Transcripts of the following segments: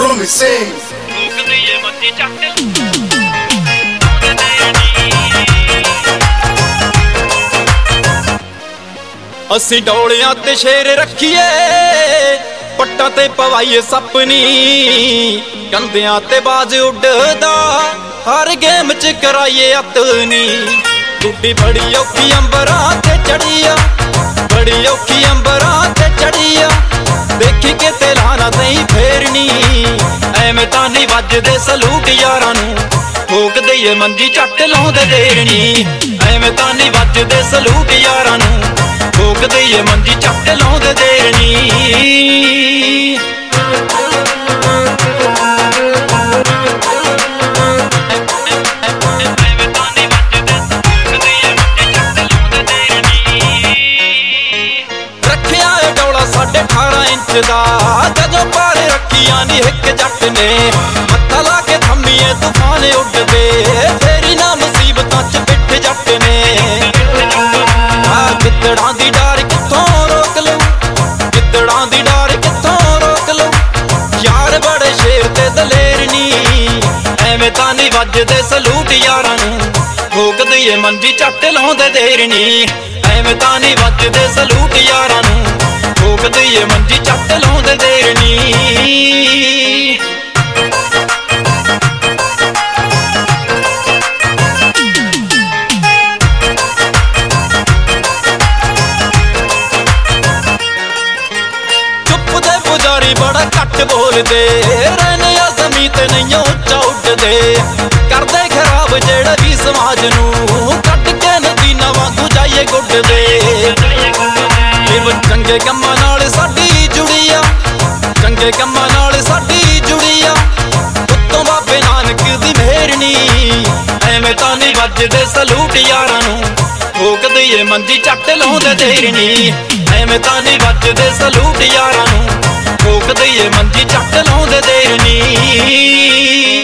me sing. ਅਸੀਂ ਡੋਲਿਆਂ ਤੇ ਸ਼ੇਰ ਰੱਖੀਏ, ਪੱਟਾਂ ਤੇ ਪਵਾਈਏ ਸੱਪਨੀ, ਕੰਧਿਆਂ ਤੇ ਬਾਜ ਉੱਡਦਾ, ਹਰ ਗੇਮ ਚ ਕਰਾਈਏ ਅਤਨੀ। ਗੁੱਡੀ ਬੜੀ ਔਖੀ ਅੰਬਰਾਂ ਤੇ ਚੜੀਆ, ਬੜੀ ਔਖੀ ਅੰਬਰਾਂ ਤੇ ਚੜੀਆ, ਦੇਖੀ ਕਿਤੇ ਲਾਣਾ ਨਹੀਂ ਫੇਰਨੀ। ਐਵੇਂ ਤਾਂ ਨਹੀਂ ਵੱਜਦੇ ਸਲੂਟ ਯਾਰਾਂ ਨੂੰ, ਠੋਕ ਦਈਏ ਮੰਜੀ ਚੱਟ ਲਾਉਂਦੇ ਦੇਰਨੀ। ਐਵੇਂ ਤਾਂ ਨਹੀਂ ਵੱਜਦੇ ਸਲੂਟ ਯਾਰਾਂ ਨੂੰ, ਠੋਕ ਦਈਏ ਮੰਜੀ ਚੱਟ ਲਾਉਂਦੇ ਦੇਰਨੀ। ਰੱਖਿਆ ਏ ਡੋਲਾ 18.5 ਇੰਚ ਦਾ, ਜਦੋਂ ਪਾਰ ਰੱਖੀਆਂ ਨੀ ਇੱਕ ਜੱਟ ਨੇ। ਮੱਥਾ ਲਾ ਕੇ ਥੰਮੀਏ ਤੂਫਾਨ ਉੱਡਦੇ, ਫੇਰੀ ਨਾ ਮੁਸੀਬਤਾਂ ਚ ਪਿੱਠ ਜੱਟ ਨੇ। ਗਿੱਦੜਾਂ ਦੀ ਡਾਰ ਕਿੱਥੋਂ ਰੋਕ ਲਊ, ਗਿੱਦੜਾਂ ਦੀ ਡਾਰ ਕਿੱਥੋਂ ਰੋਕ ਲਊ, ਯਾਰ ਬੜੇ ਸ਼ੇਰ ਤੇ ਦਲੇਰ ਨੀ। ਐਵੇਂ ਤਾਂ ਨਹੀਂ ਵੱਜਦੇ ਸਲੂਟ ਯਾਰਾਂ ਨੂੰ, ਠੋਕ ਦਈਏ ਮੰਜੀ ਚੱਟ ਲਾਉਂਦੇ ਦੇਰ ਨੀ। ਐਵੇਂ ਤਾਂ ਨਹੀਂ ਵੱਜਦੇ ਸਲੂਟ ਯਾਰਾਂ ਨੂੰ, ਠੋਕ ਦਈਏ ਮੰਜੀ ਚੱਟ ਲਾਉਂਦੇ ਦੇਰ ਨੀ। ਬੜਾ ਘੱਟ ਬੋਲਦੇ, ਰਹਿਨੇ ਆ ਜ਼ਮੀਨ ਤੇ ਨਹੀਂ ਉੱਚਾ ਉੱਡਦੇ, ਕਰਦੇ ਖਰਾਬ ਜਿਹੜੇ ਵੀ ਸਮਾਜ ਨੂੰ, ਕੱਢ ਕੇ ਨਦੀਨਾਂ ਵਾਂਗੂ ਜਾਈਏ ਗੁੱਡਦੇ। ਲਿਵ ਚੰਗੇ ਕੰਮਾਂ ਨਾਲ ਸਾਡੀ ਜੁੜੀ ਆ, ਚੰਗੇ ਕੰਮਾਂ ਨਾਲ ਸਾਡੀ ਜੁੜੀ ਆ, ਉੱਤੋਂ ਬਾਬੇ ਨਾਨਕ ਦੀ ਮਿਹਰਨੀ। ਐਵੇਂ ਤਾਂ ਨਹੀਂ ਵੱਜਦੇ ਸਲੂਟ ਯਾਰਾਂ ਨੂੰ, ਠੋਕ ਦਈਏ ਮੰਜੀ ਚੱਟ ਲਾਉਂਦੇ ਦੇਰ ਨੀ। ਐਵੇਂ ਤਾਂ ਨਹੀਂ ਵੱਜਦੇ ਸਲੂਟ ਯਾਰਾਂ ਨੂੰ, ਠੋਕ ਦਈਏ ਮੰਜੀ ਚੱਟ ਲਾਉਂਦੇ ਦੇਰ ਨੀ।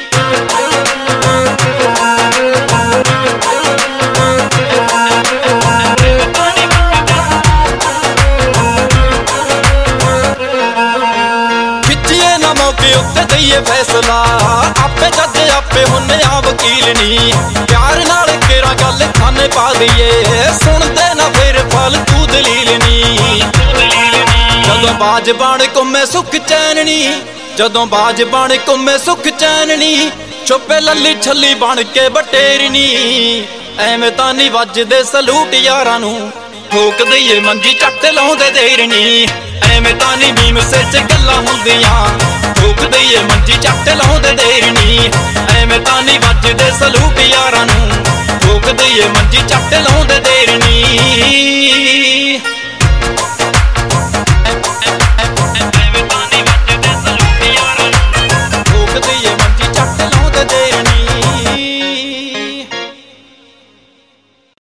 ਖਿੱਚੀਏ ਨਾ ਮੌਕੇ ਉੱਤੇ ਦਈਏ ਫੈਸਲਾ, ਆਪੇ ਜੱਜ ਆਪੇ ਹੁੰਨੇ ਆ ਵਕੀਲ ਨੀ। ਪਿਆਰ ਨਾਲ ਕੇਰਾ ਗੱਲ ਖਾਨੇ ਪਾ ਦਈਏ, ਸੁਣਦੇ ਨਾ ਫਿਰ ਫਾਲਤੂ ਦਲੀਲ ਨੀ। ਜਦੋਂ ਬਾਜ ਬਣ ਘੁੰਮੇ ਸੁੱਖ ਚੈਨ ਨੀ, ਜਦੋਂ ਬਾਜ ਬਣ ਘੁੰਮੇ ਸੁੱਖ ਚੈਨ ਨੀ, ਛੁਪੇ ਲੱਲੀ ਛੱਲੀ ਬਣ ਕੇ ਬਟੇਰਨੀ। ਐਵੇਂ ਤਾਂ ਨਹੀਂ ਵੱਜਦੇ ਸਲੂਟ ਯਾਰਾਂ ਨੂੰ, ਠੋਕ ਦਈਏ ਮੰਜੀ ਚੱਟ ਲਾਉਂਦੇ ਦੇਰ ਨੀ। ਐਵੇਂ ਤਾਂ ਨਹੀਂ ਮੀਮ ਸਿਰ ਗੱਲਾਂ ਹੁੰਦੀਆਂ, ਠੋਕ ਦਈਏ ਮੰਜੀ ਚੱਟ ਲਾਉਂਦੇ ਦੇਰ ਨੀ। ਐਵੇਂ ਤਾਂ ਨਹੀਂ ਵੱਜਦੇ ਸਲੂਟ ਯਾਰਾਂ ਨੂੰ, ਠੋਕ ਦਈਏ ਮੰਜੀ ਚੱਟ ਲਾਉਂਦੇ ਦੇਰ ਨੀ।